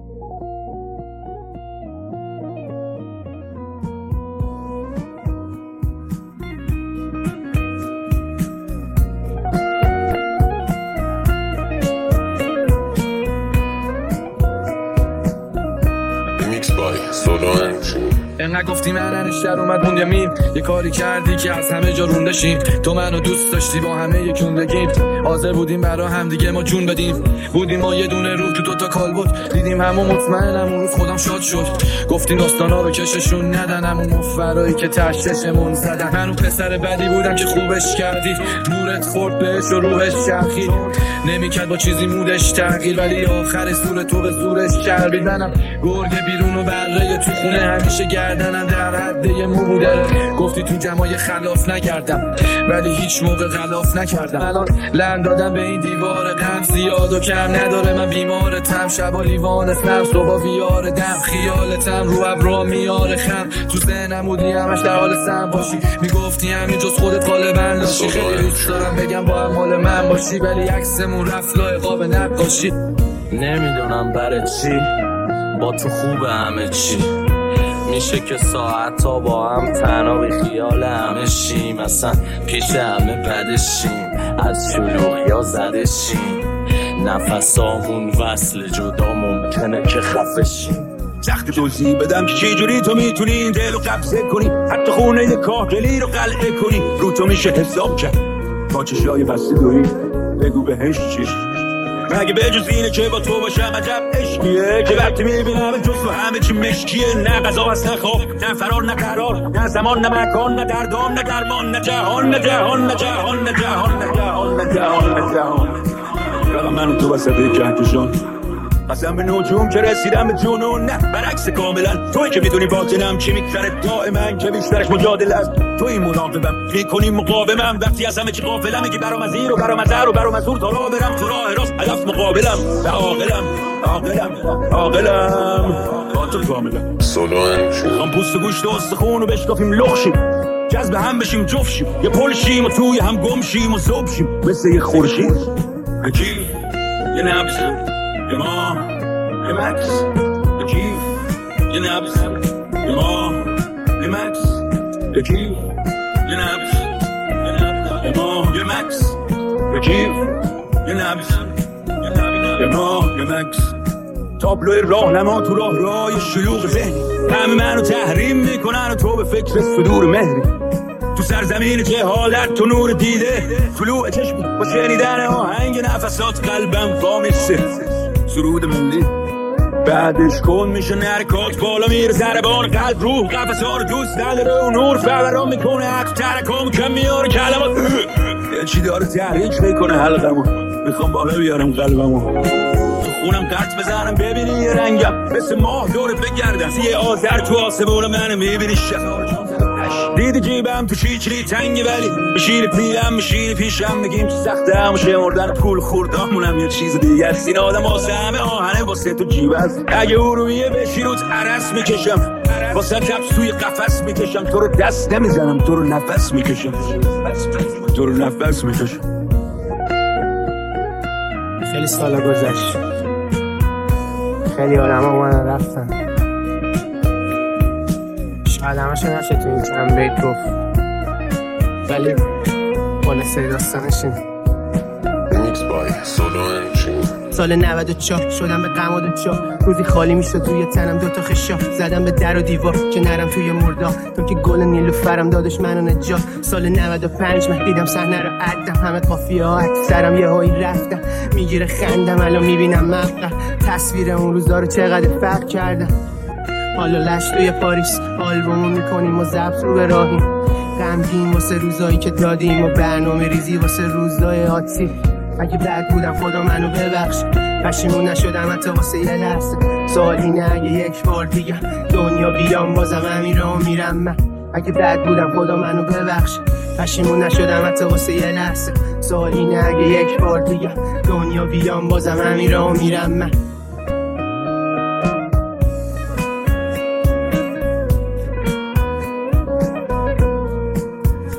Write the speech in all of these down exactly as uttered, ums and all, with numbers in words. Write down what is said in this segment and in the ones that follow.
انقدر گفتی من انشتر اومد موند یمین، یه کاری کردی که از همه جا روندشیم. تو منو دوست داشتی با همه یکون بگیم، حاضر بودیم برا هم دیگه ما جون بدیم. بودیم ما یه دونه روح تو دوتا کال بود، دیدیم همون مطمئنم اون روز خودم شاد شد. گفتیم داستانا رو کششون ندن، همون مفرایی که تشتشمون زدن. من اون پسر بدی بودم که خوبش کردی، نورت خورد بهش و روحش چرخید. نمیکرد با چیزی مودش تغییر، ولی آخر سور تو به زورش چربید. منم گرگ بیرون و بره تو خونه، همیشه گردنم در حد یه مو بوده. گفتی تو جمعای خلاف نکردم، ولی هیچ موقع غلاف نکردم. الان لرن دادم به این دیوار غم، زیاد و کم نداره من بیمارتم. شبا لیوان سم، صبح ویار دم، خیالتم رو ابرا میاره خم. تو ذهنم بودی همش در حال سم باشی، میگفتی همین جز خودت غالبا لاشی. خیلی دوست دارم بگم با هم مال من باشی، ولی عکسمون رفت لایقاب نقاشی. نمیدونم برای چی با تو خوبه همه چی، میشه که ساعت ها با هم تنها به خیال همه شیم. اصلا پیش همه بدشیم، از شلوغی ها زدشیم. نفس آمون وصل جدا ممکنه که خفشیم. سخت توضیح بدم که چی جوری تو میتونی این دل رو قبضه کنی، حتی خونه کاهگلی رو قلعه کنی. رو تو میشه حساب کرد با چشای بسته دوری، بگو بهش چی مگه به جز اینه که با تو باشم عجب عشقیه که وقتی میبینم جز تو همه چی مشکیه. نه قضا هست نه خواب نه فرار نه قرار، نه زمان نه مکان نه دردام نه درمان، نه جهان نه جهان نه جهان نه جهان نه جهان نه جهان نه جهان. رقم من تو وسط کهکشان، قسم به نجوم که رسیدم به جنون. نه برعکس کاملا، توی که میدونی باطنم چی میگذره دائما، که بیشترش مجادله است. توی مناقبم میکنی مقاومم، وقتی از همه چی غافلم میگی برام از این و برام از هر و برام از اون. تا راه برم تو راه راست، هدف مقابلم و عاقلم عاقلم عاقلم با تو کاملا. سولوان میخوام پوست و گوشت و استخون رو بشکافیم لخشیم، جذب هم بشیم جفشیم، یه پل شیم و توی هم گم شیم و ذوب شیم مثل یه خورشید. اکی یه نبض یه ما یه مکس، اکی یه نبض یه ما یه مکس، اکی یه نبض یه ما یه مکس، اکی یه نبض یه ما یه مکس. تابلوی راهنما تو راه راه شلوغ ذهنی، همه منو تحریم میکنن و تو به فکر صدور مهری. تو سرزمین جهالت تو نور دیده، طلوع چشمی با شنیدن آهنگ نفسات قلبم وامیسته. سرود ملی بعدش کن میشه نرکات، بالا میره ضربان قلب روح قفص ها رو دوست نداره و نور فوران میکنه عقل ترکم کم میاره کلمات. یه چی داره تحریک میکنه حلقمو، میخوام بالا بیارم قلبمو. تو خونم قرط بزنم ببینی یه رنگم مثل ماه دور بگردم، یه آذر تو آسمون منو میبینی شب. دیدی جیبم تو شیچری تنگی، ولی بشیر پیرم بشیر پیشم میگیم که سخته همو شمردن پول خوردامونم یه چیز دیگه است. این آدم واسه همه آهنه واسه تو جیب است. اگه او رویه بشی روت عرس میکشم، واسه کپس توی قفس میکشم. تو رو دست نمیزنم، تو رو نفس میکشم، تو رو نفس میکشم. خیلی سالا گذشت، خیلی آدم ها اومدن رفتن، شاید همشو نشه تو این چند بیت گفت، ولی خلاصه داستانش اینه. میکس بای سولوان سال نود و چهار شدم به قماد و چا، روزی خالی میشد توی تنم دوتا خشا، زدم به در و دیوار که نرم توی مردا، تو که گل نیلوفرم دادش منو نجات. سال نود و پنج من دیدم صحنه رو عدم، همه قافیه ها اکثرم یه هایی رفتم، میگیره خندم الان میبینم مقطع تصویر اون روزا رو چقدر فرق کردم. حالا لش توی پاریس آلبومو میکنیم و ضبط رو به راهیم، غمگین واسه روزایی که دادیم و برنامه ریزی واسه روزای آتی. اگه بد بودم خدا منو ببخش، پشیمون نشدم حتی واسه یه لحظه. سوال اینه اگه یک بار دیگه دنیا بیام بازم همین راه میرم من. اگه بد بودم خدا منو ببخش، پشیمون نشدم حتی واسه یه لحظه. سوال اینه اگه یک بار دیگه دنیا بیام بازم همین راه میرم من.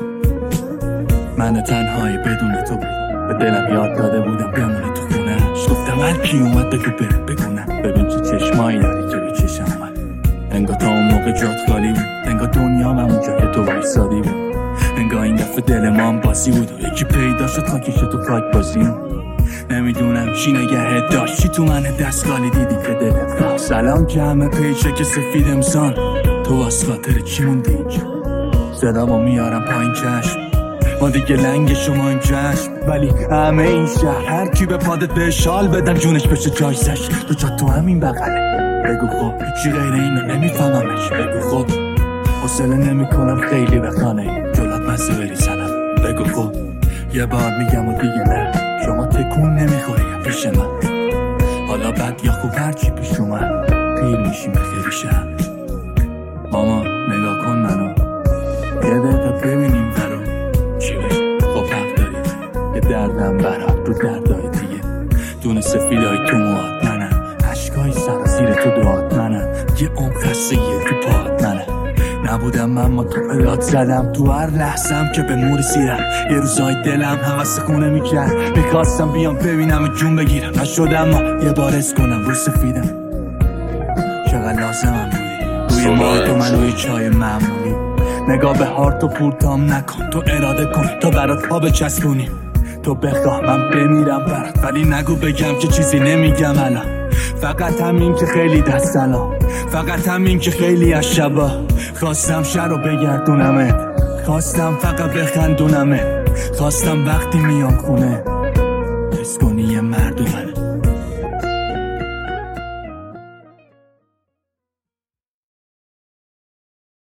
من تنهایی بدون تو به دلم یاد داده بودم بمونه تو خونه‌اش، گفتم هر کی اومد بگو بره بگو نه. ببین چه چشمایی داری که به چشم من، انگار تا اون موقع جات خالی بود، انگار دنیا همون جای تو وایسادی بود، انگار این دفعه دل ما هم بازی بود و یکی پیدا شد خاکش تو خاک بازیم. نمیدونم چی نگهت داشت، چی تو من دستگالی دیدی که دلت خواه. سلام که همه پیچه که سفید امسان، تو واس خاطر چی موندی اینجا؟ صدامو میارم پایین چشم، ما دیگه لنگ شما این چشم، ولی همه این شهر هر کی به پادت به شال بدن جونش بشه جایزش. تو جا تو همین بغله، بگو خب هیچی غیر اینو نمیفهممش. بگو خب حوصله نمیکنم خیلی بخانه جلات مزه بری سنم. بگو خب یه بار میگم و دیگه نه، شما تکون نمیخوری پیش من. حالا بد یا خوب هرچی پیش اومد پیر میشیم بخیری شم. ماما نگاه کن منو، یه دقیقه ببینیم برو چی بگی. خب حق داری، یه دردم برات رو دردای دیگه. دونه سفیدای تو موات منم، عشقای سرازیر تو دعات منم، یه عمر خستگی تو پاهات منم. نبودم من ما تو الات زدم، تو هر لحظم که به مور سیرم. یه روزای دلم حوث خونه میکرد، میخواستم بیام ببینم جون بگیرم، نشدم ما یه بار از کنم رو سفیدم. چقدر لازمم بودی روی ما تو منوی چای معمولی. نگاه به هارت و پورتام نکن، تو اراده کن تا برات پا بچسبونیم. تو بخواه من بمیرم برات، ولی نگو بگم که چیزی نمیگم الان. فقط همین که خیلی دست سلام، فقط همین که خیلی از شبا خواستم شر رو بگردونمت، خواستم فقط بخندونمت، خواستم وقتی میام خونه حس کنی یه مرد